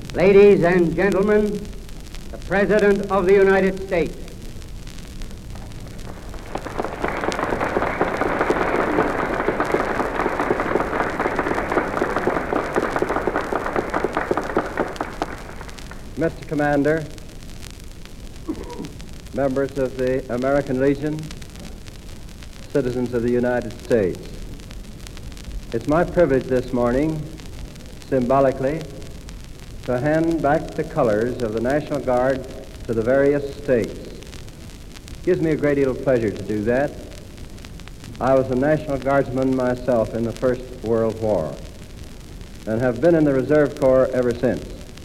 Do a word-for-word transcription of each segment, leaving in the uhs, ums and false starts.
Ladies and gentlemen, the President of the United States. Mister Commander, members of the American Legion, citizens of the United States, it's my privilege this morning, symbolically, to hand back the colors of the National Guard to the various states. It gives me a great deal of pleasure to do that. I was a National Guardsman myself in the First World War and have been in the Reserve Corps ever since.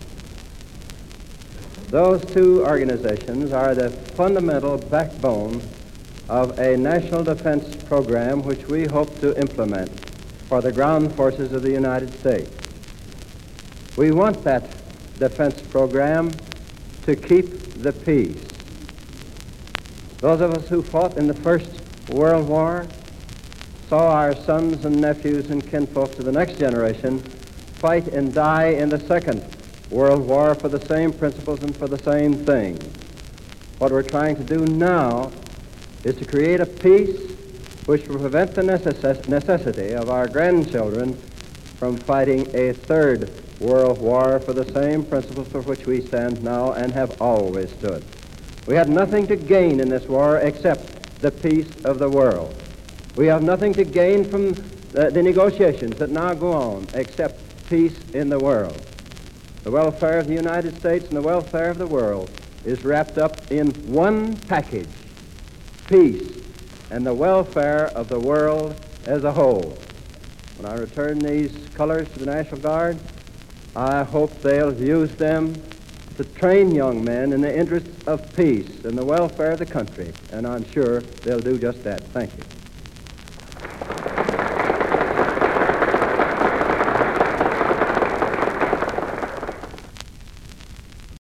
Those two organizations are the fundamental backbone of a national defense program which we hope to implement for the ground forces of the United States. We want that defense program to keep the peace. Those of us who fought in the First World War saw our sons and nephews and kinfolk to the next generation fight and die in the Second World War for the same principles and for the same things. What we're trying to do now is to create a peace which will prevent the necess- necessity of our grandchildren from fighting a Third World War for the same principles for which we stand now and have always stood. We have nothing to gain in this war except the peace of the world. We have nothing to gain from the, the negotiations that now go on except peace in the world. The welfare of the United States and the welfare of the world is wrapped up in one package: peace and the welfare of the world as a whole. When I return these colors to the National Guard, I hope they'll use them to train young men in the interests of peace and the welfare of the country, and I'm sure they'll do just that. Thank you.